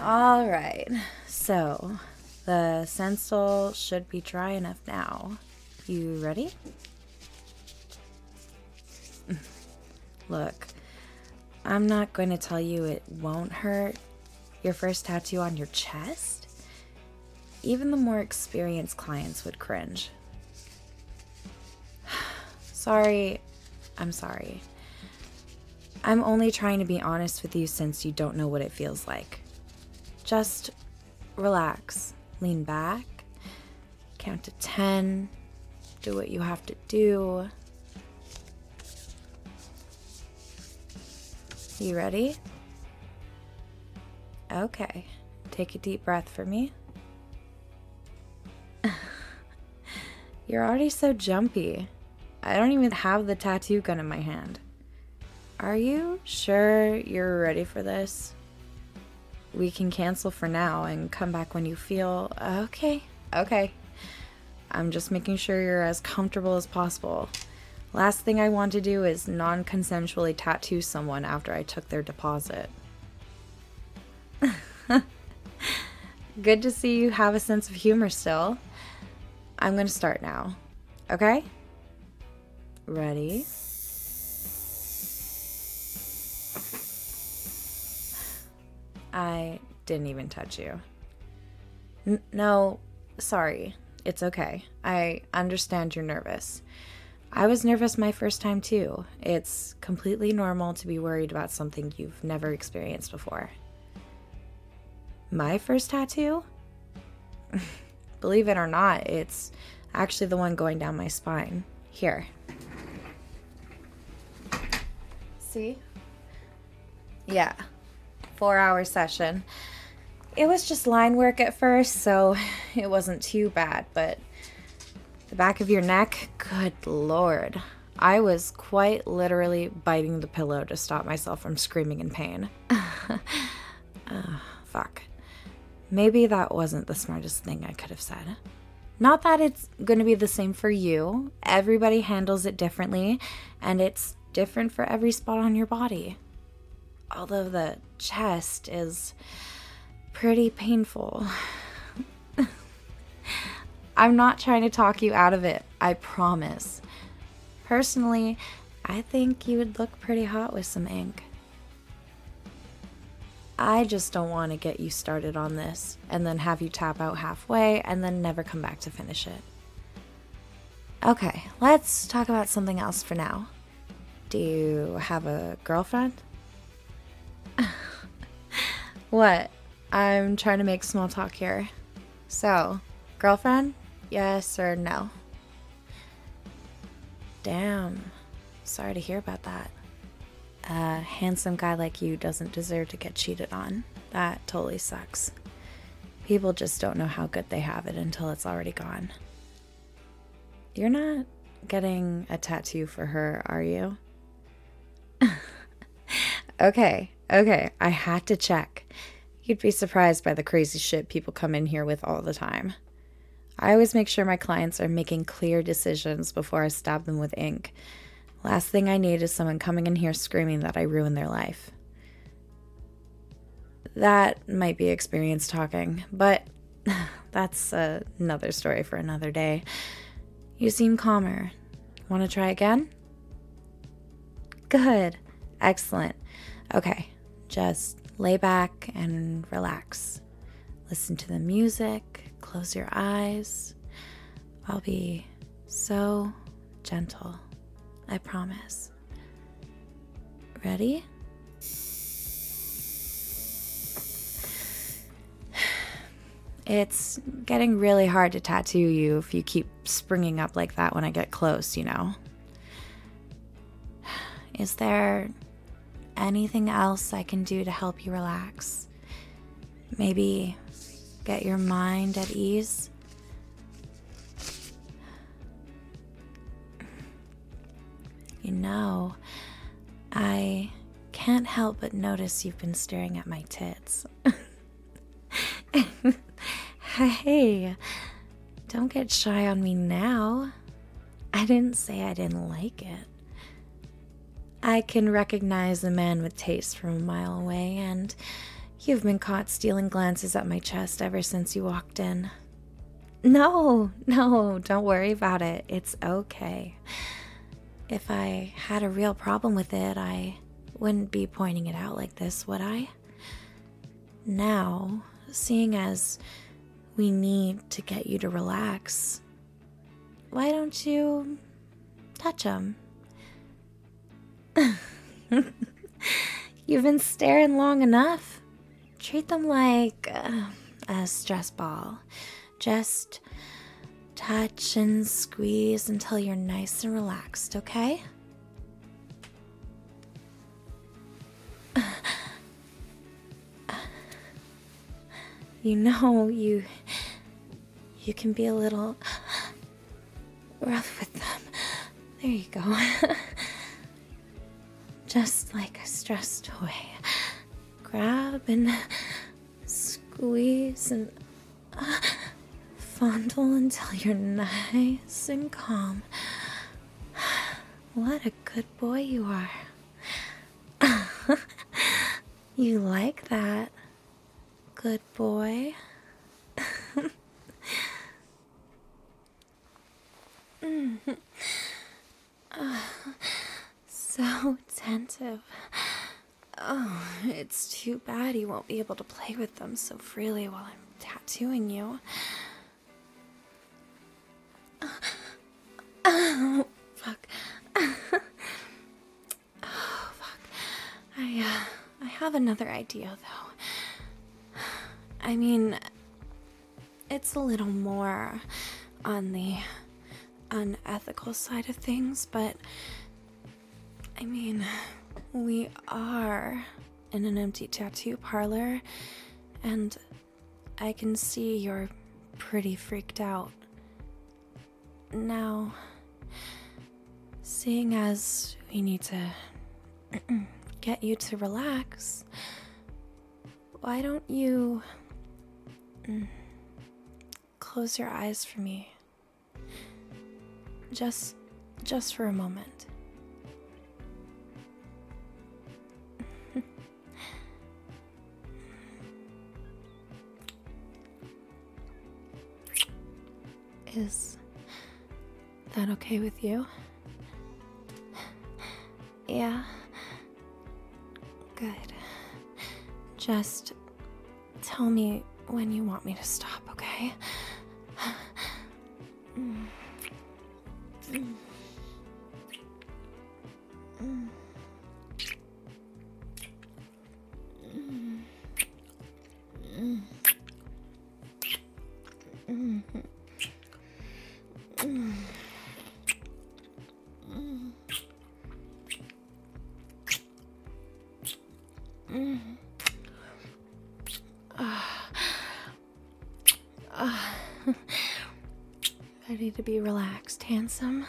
All right. So, the stencil should be dry enough now. You ready? Look, I'm not going to tell you it won't hurt. Your first tattoo on your chest? Even the more experienced clients would cringe. Sorry. I'm sorry. I'm only trying to be honest with you since you don't know what it feels like. Just relax, lean back, count to 10, do what you have to do. You ready? Okay, take a deep breath for me. You're already so jumpy. I don't even have the tattoo gun in my hand. Are you sure you're ready for this? We can cancel for now and come back when you feel okay. I'm just making sure you're as comfortable as possible. Last thing I want to do is non-consensually tattoo someone after I took their deposit. Good to see you have a sense of humor still. I'm going to start now. Okay? Ready? I didn't even touch you. No, sorry. It's okay. I understand you're nervous. I was nervous my first time too. It's completely normal to be worried about something you've never experienced before. My first tattoo? Believe it or not, it's actually the one going down my spine. Here. See? Yeah. 4-hour session. It was just line work at first, so it wasn't too bad, but the back of your neck, good lord. I was quite literally biting the pillow to stop myself from screaming in pain. Fuck. Maybe that wasn't the smartest thing I could have said. Not that it's going to be the same for you. Everybody handles it differently, and it's different for every spot on your body. Although the chest is pretty painful. I'm not trying to talk you out of it, I promise. Personally, I think you would look pretty hot with some ink. I just don't want to get you started on this and then have you tap out halfway and then never come back to finish it. Okay, let's talk about something else for now. Do you have a girlfriend? What? I'm trying to make small talk here. So, girlfriend? Yes or no? Damn. Sorry to hear about that. A handsome guy like you doesn't deserve to get cheated on. That totally sucks. People just don't know how good they have it until it's already gone. You're not getting a tattoo for her, are you? Okay, I had to check. You'd be surprised by the crazy shit people come in here with all the time. I always make sure my clients are making clear decisions before I stab them with ink. Last thing I need is someone coming in here screaming that I ruined their life. That might be experience talking, but that's another story for another day. You seem calmer. Want to try again? Good. Excellent. Okay, just lay back and relax. Listen to the music, close your eyes. I'll be so gentle, I promise. Ready? It's getting really hard to tattoo you if you keep springing up like that when I get close, you know? Is there anything else I can do to help you relax? Maybe get your mind at ease? You know, I can't help but notice you've been staring at my tits. Hey, don't get shy on me now. I didn't say I didn't like it. I can recognize a man with taste from a mile away, and You've been caught stealing glances at my chest ever since you walked in. No, don't worry about it. It's okay. If I had a real problem with it, I wouldn't be pointing it out like this, would I? Now, seeing as we need to get you to relax, why don't you touch them? You've been staring long enough. Treat them like a stress ball. Just touch and squeeze until you're nice and relaxed, okay? You know, you can be a little rough with them. There you go. Just like a stress toy. Grab and squeeze and fondle until you're nice and calm. What a good boy you are. You like that, good boy? So attentive. Oh, it's too bad you won't be able to play with them so freely while I'm tattooing you. Oh, fuck. Oh, fuck. I have another idea, though. I mean, it's a little more on the unethical side of things, but I mean, we are in an empty tattoo parlor, and I can see you're pretty freaked out. Now, seeing as we need to get you to relax, why don't you close your eyes for me? Just for a moment. Is that okay with you? Yeah. Good. Just tell me when you want me to stop, okay? Ready to be relaxed, handsome?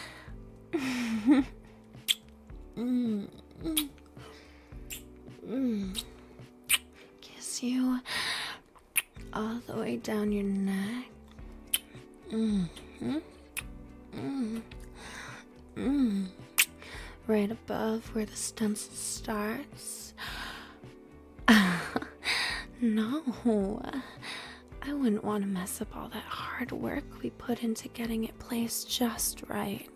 Kiss you all the way down your neck. Right above where the stencil starts. No, I wouldn't want to mess up all that hard work we put into getting it placed just right.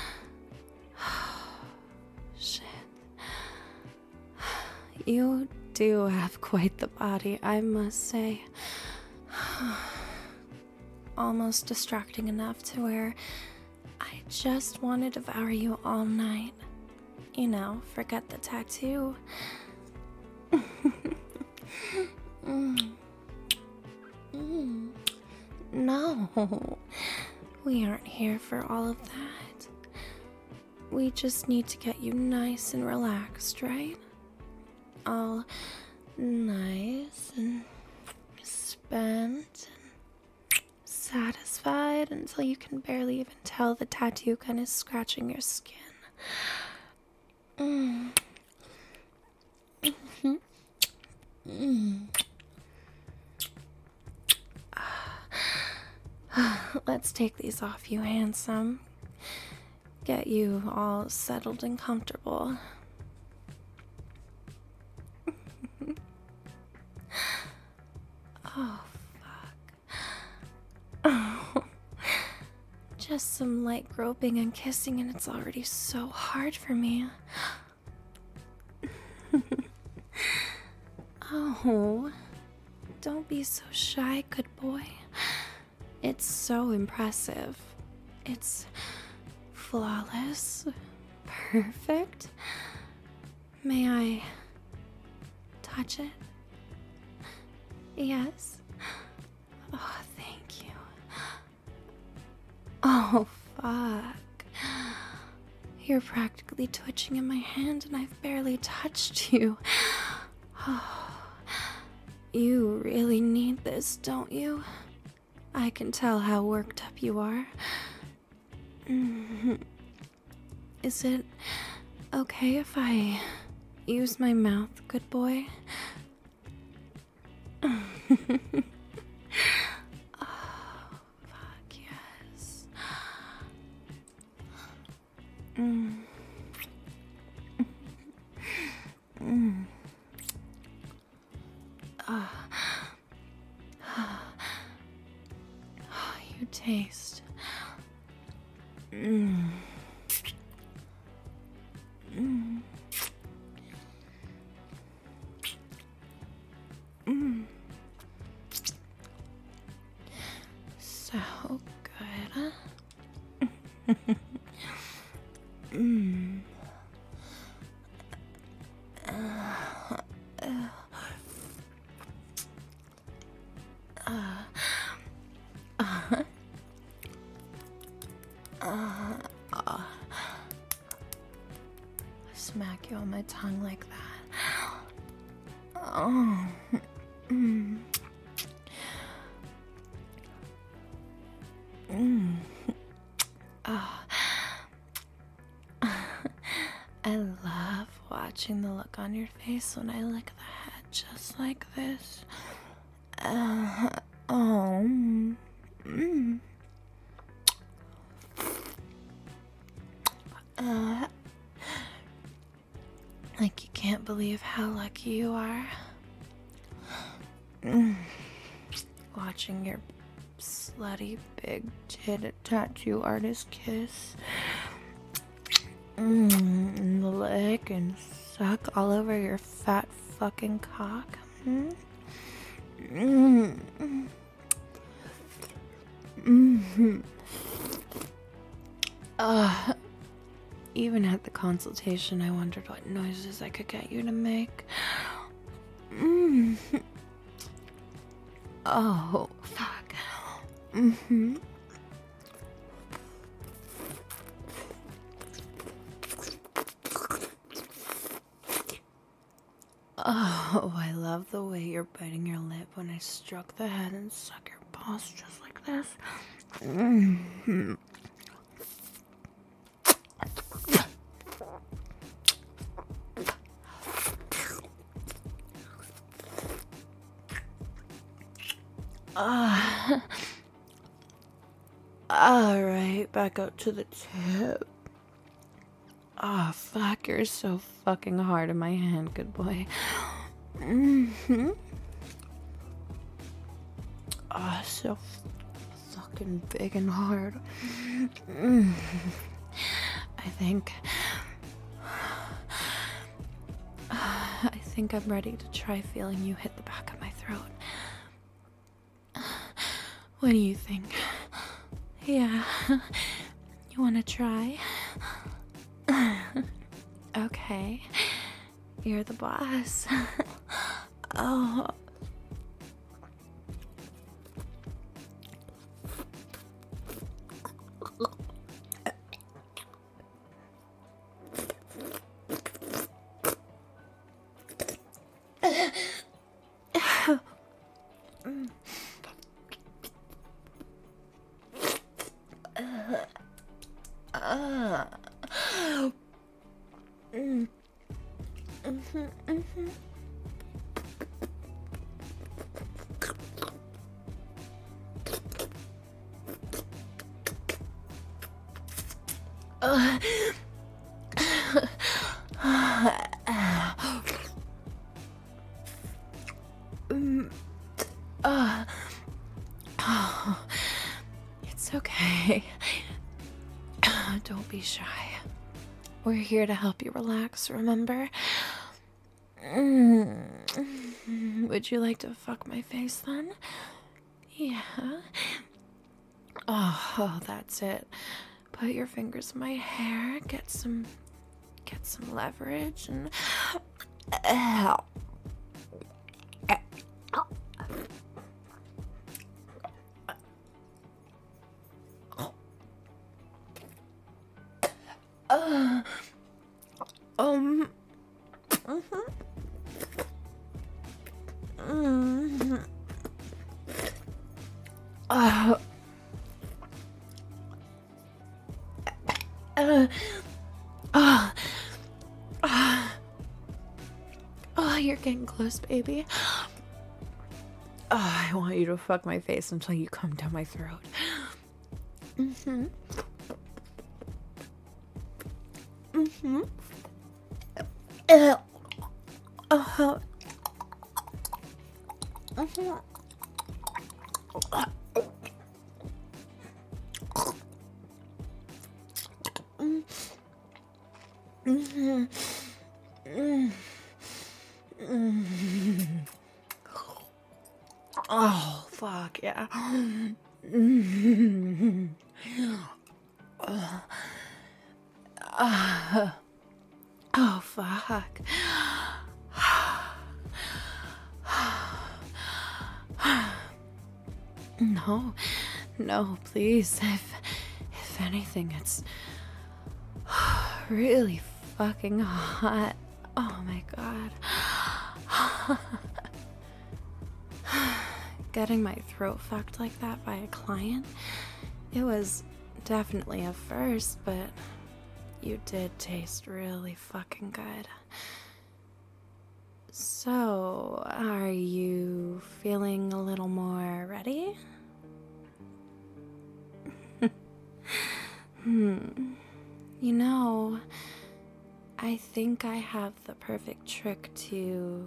Shit. You do have quite the body, I must say. Almost distracting enough to where I just want to devour you all night. You know, forget the tattoo. No, we aren't here for all of that. We just need to get you nice and relaxed, right? All nice and spent and satisfied until you can barely even tell the tattoo gun is scratching your skin. Let's take these off you, handsome. Get you all settled and comfortable. Just some light groping and kissing, and it's already so hard for me. Oh, don't be so shy, good boy. It's so impressive. It's flawless. Perfect. May I touch it? Yes. Oh, thank you. Oh, fuck. You're practically twitching in my hand and I've barely touched you. Oh, you really need this, don't you? I can tell how worked up you are. Is it okay if I use my mouth, good boy? Oh, fuck yes. You taste. So good. Smack you on my tongue like that. Oh. I love watching the look on your face when I lick the head just like this. Like you can't believe how lucky you are. Watching your slutty big titted tattoo artist kiss. Lick and suck all over your fat fucking cock. Even at the consultation, I wondered what noises I could get you to make. Oh, fuck. Oh, I love the way you're biting your lip when I stroke the head and suck your balls just like this. Alright, back up to the tip. Oh, fuck, you're so fucking hard in my hand, good boy. Oh, so fucking big and hard. I think I'm ready to try feeling you hit the back of my throat. What do you think? Yeah. You wanna try? Okay. You're the boss. Oh. be shy. We're here to help you relax, remember? Would you like to fuck my face then? Yeah. Oh, that's it. Put your fingers in my hair, get some leverage, and you're getting close, baby. I want you to fuck my face until you come down my throat. Oh, fuck, yeah. Oh, fuck. No, please. If anything, it's really fucking hot. Oh my god. Getting my throat fucked like that by a client, it was definitely a first, but you did taste really fucking good. So, are you feeling a little more ready? You know, I think I have the perfect trick to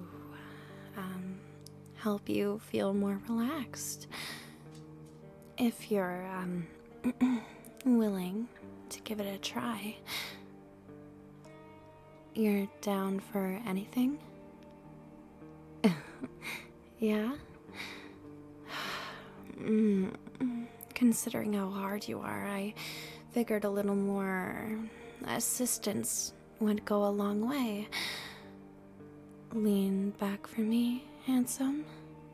help you feel more relaxed. If you're willing to give it a try. You're down for anything? Yeah? Considering how hard you are, I figured a little more assistance would go a long way. Lean back for me, handsome.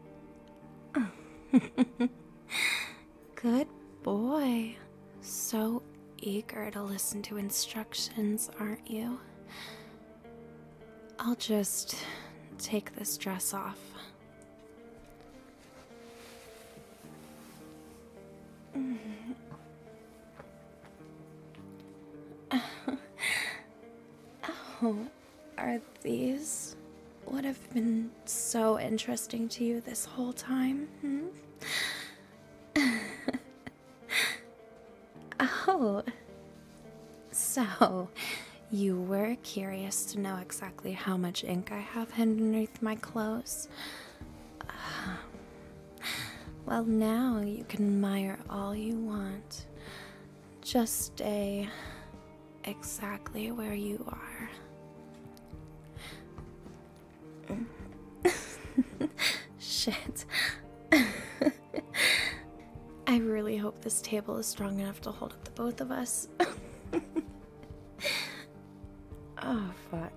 Good boy. So eager to listen to instructions, aren't you? I'll just take this dress off. Oh, are these what have been so interesting to you this whole time? Oh, so you were curious to know exactly how much ink I have underneath my clothes? Well, now you can admire all you want. Just stay exactly where you are. Shit. I really hope this table is strong enough to hold up the both of us. Oh, fuck.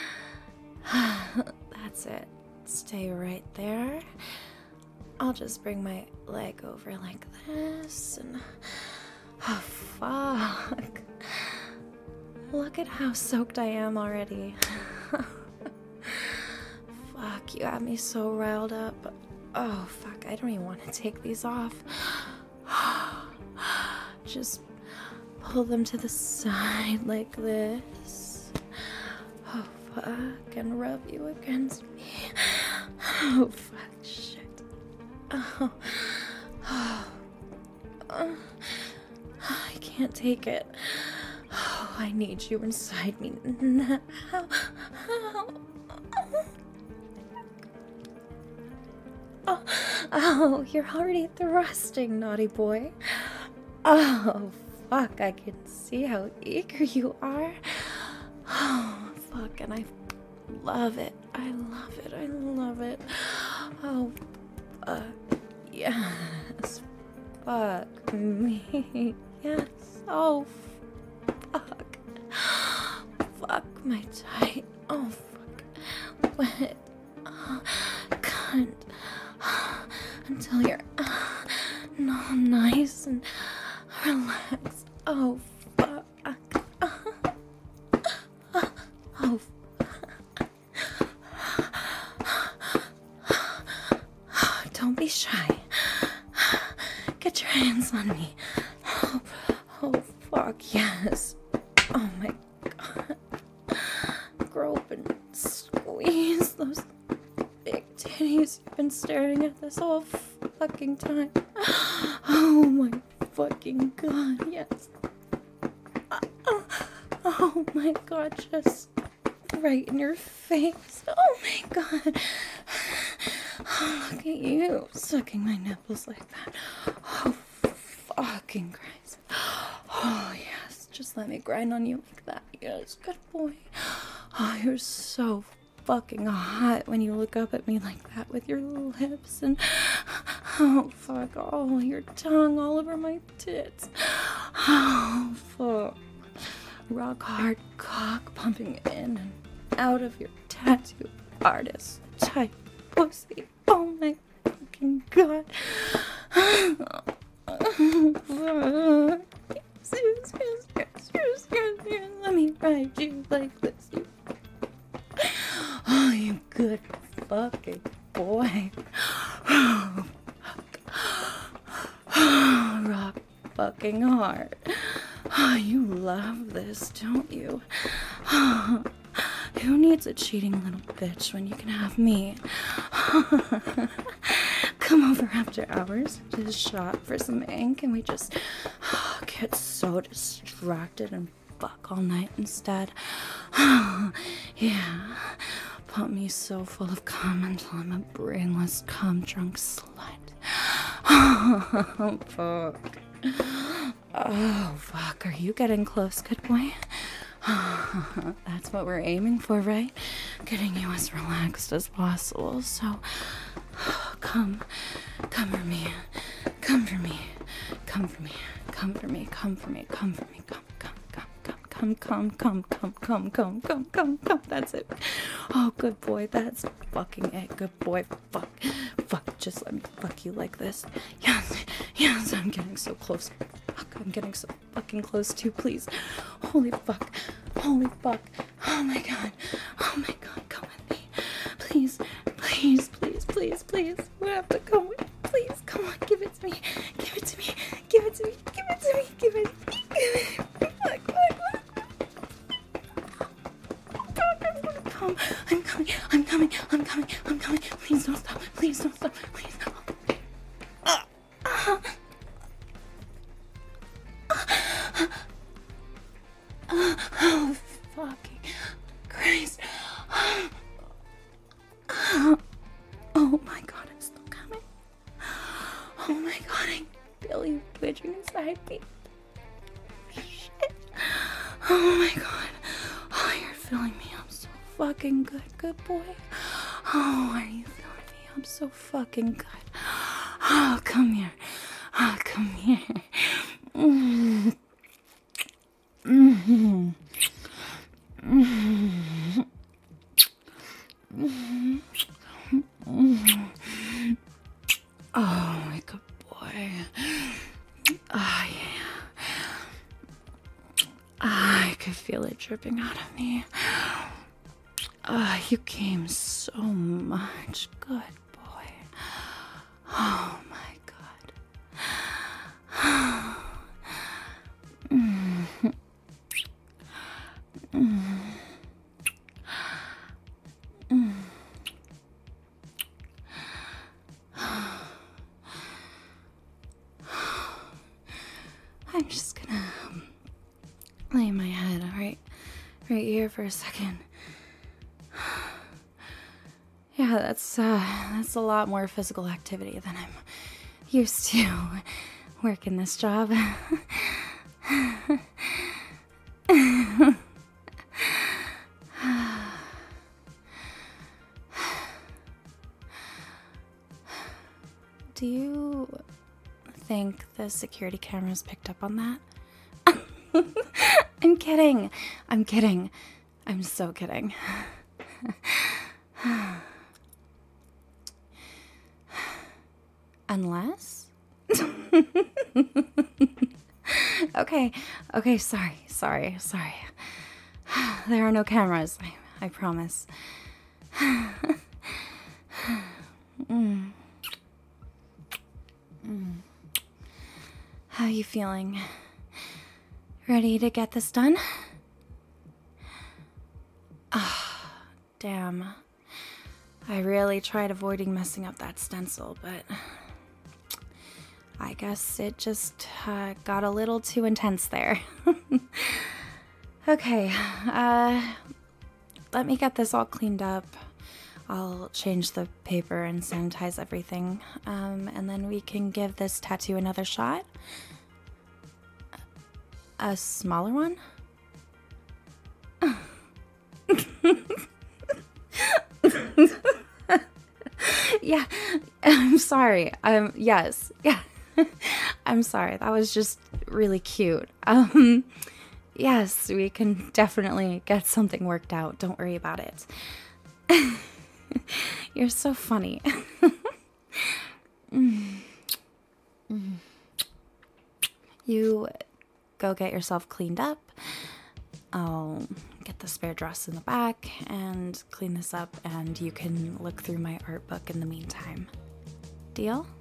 That's it. Stay right there. I'll just bring my leg over like this and... Oh, fuck. Look at how soaked I am already. Fuck, you got me so riled up. Oh, fuck, I don't even want to take these off. Just pull them to the side like this. Oh, fuck, and rub you against me. Oh, fuck, shit. Oh. I can't take it. Oh, I need you inside me now. Oh, you're already thrusting, naughty boy. Oh, fuck, I can see how eager you are. Oh, fuck, and I love it. I love it. I love it. Oh, yes. Fuck me. Yes. Oh, fuck. Fuck my tight. Oh, fuck. Wet. Cunt. Until you're nice and relaxed. Oh, fuck. Oh, don't be shy. Get your hands on me. Oh, fuck, yes. Oh my god. Grope and squeeze those big titties you've been staring at this whole fucking time. Oh my fucking god, yes. Oh my god, just right in your face. Oh my god. Oh, look at you sucking my nipples like that. Oh, fucking Christ. Oh, yes. Just let me grind on you like that. Yes, good boy. Oh, you're so fucking hot when you look up at me like that with your lips and oh, fuck. Oh, your tongue all over my tits. Oh, fuck. Rock hard cock pumping in and out of your tattoo artist type pussy. Oh my fucking god. Let me ride you like this. Oh, you good fucking boy. Rock fucking hard. Oh, you love this, don't you? Who needs a cheating little bitch when you can have me? Come over after hours to the shop for some ink and we just get so distracted and fuck all night instead. Yeah, pump me so full of cum until I'm a brainless cum drunk slut. Oh, fuck. Oh, fuck. Are you getting close, good boy? That's what we're aiming for, right? Getting you as relaxed as possible. So, come for me. Come for me. Come for me. Come for me. Come for me. Come for me. Come. That's it. Oh, good boy. That's fucking it. Good boy. Fuck. Just let me fuck you like this. Yes. I'm getting so close. Fuck. I'm getting so fucking close too. Please. Holy fuck. Oh my god. Come with me. Please. We have to come with me. Please. Come on. Give it to me. I'm coming. Please don't stop. Please. Oh, fucking Christ. Oh my god, I'm still coming. Oh my god, I feel you twitching inside me. Shit. Oh my god. Oh, you're filling me up so fucking good boy. Oh, are you feeling me up so fucking good? Oh, come here. Oh, my good boy. Oh, yeah. I could feel it dripping out of me. You came so much. Good boy. Oh, my God. I'm just gonna lay my head right here for a second. Yeah, that's a lot more physical activity than I'm used to working this job. Do you think the security cameras picked up on that? I'm kidding. I'm kidding. I'm so kidding. Unless? Okay, sorry. There are no cameras, I promise. How are you feeling? Ready to get this done? Ah, damn. I really tried avoiding messing up that stencil, but I guess it just got a little too intense there. Okay, let me get this all cleaned up. I'll change the paper and sanitize everything, and then we can give this tattoo another shot. A smaller one? Yeah, I'm sorry. Yes, yeah. I'm sorry. That was just really cute. Yes, we can definitely get something worked out. Don't worry about it. You're so funny. You go get yourself cleaned up. I'll get the spare dress in the back and clean this up, and you can look through my art book in the meantime. Deal?